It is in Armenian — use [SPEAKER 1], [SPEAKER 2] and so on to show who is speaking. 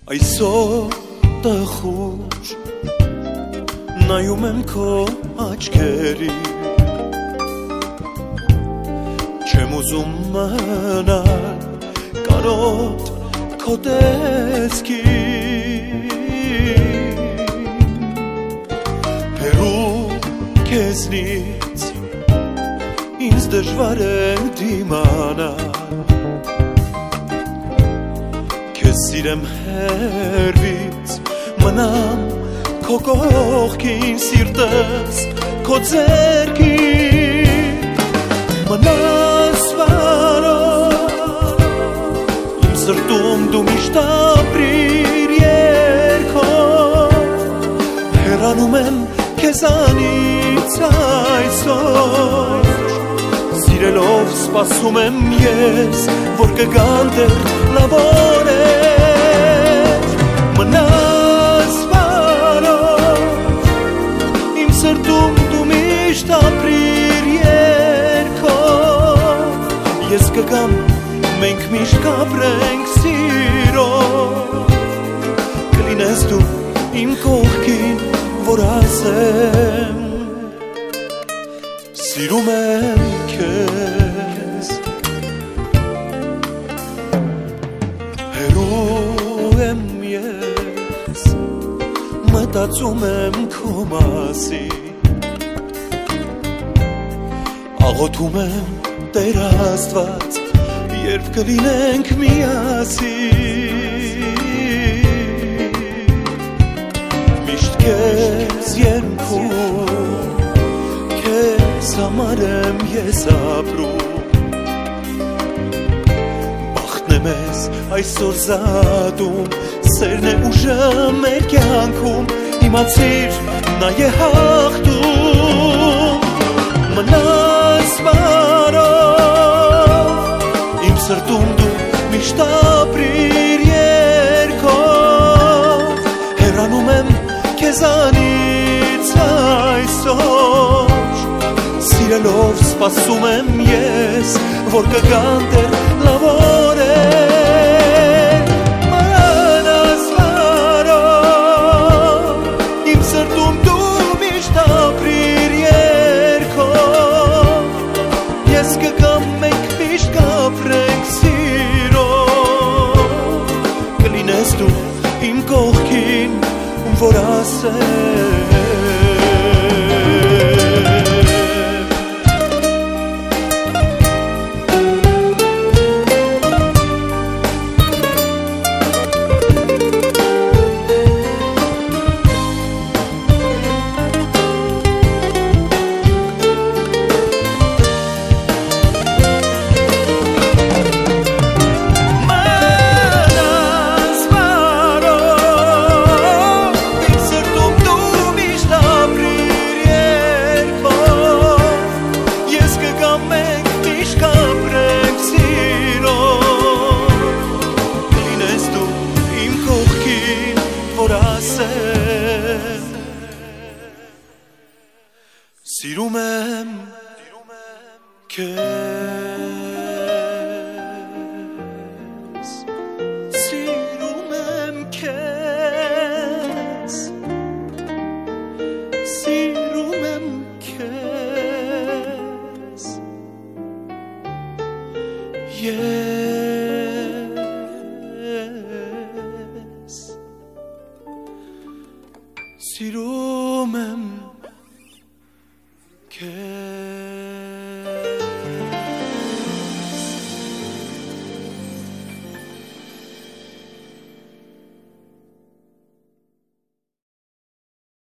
[SPEAKER 1] Այսօր տխուր նայում եմ քո աչքերի Չեմ ուզում մնալ կարոտ քո տեսքին Հեռու քեզնից ինձ դժվար է դիմանալ Քեզ սիրեմ հեռվից մնամ քո կողքին սիրտս քո ձեռքին մնաս վարով իմ սրտում դու միշտ ապրիր երգով հեռանում եմ քեզանից այսօր Սիրելով սպասում եմ ես որ կգան դեռ լավ օրեր մնաս վարով իմ սրտում դու միշտ ապրիր երգով ես կգամ մենք միշտ կապրենք սիրով կլինես դու իմ կողքին որ ասեմ Սիրում եմ քեզ Հեռու եմ ես մտածում եմ քո մասին Աղոթում եմ Տեր Աստված երբ կլինենք միասին Միշտ քեզ երգում Համար եմ ես ապրում Բախտն է մեզ այսօր զատում Սերն է ուժը մեր կյանքում Իմացիր նա է հաղթում Մնաս վարով Իմ սրտում դու միշտ ապրիր երգով Հեռանում եմ քեզանից այսօր Սիրելով սպասում եմ ես, որ կգան դեռ լավ օրեր Մնաս վարով, իմ սրտում դու միշտ ապրիր երգով Ես կգամ մենք միշտ կապրենք սիրով Կլինես դու իմ կողքին, որ ասեմ Սիրում եմ քեզ Սիրում եմ քեզ Սիրում եմ քեզ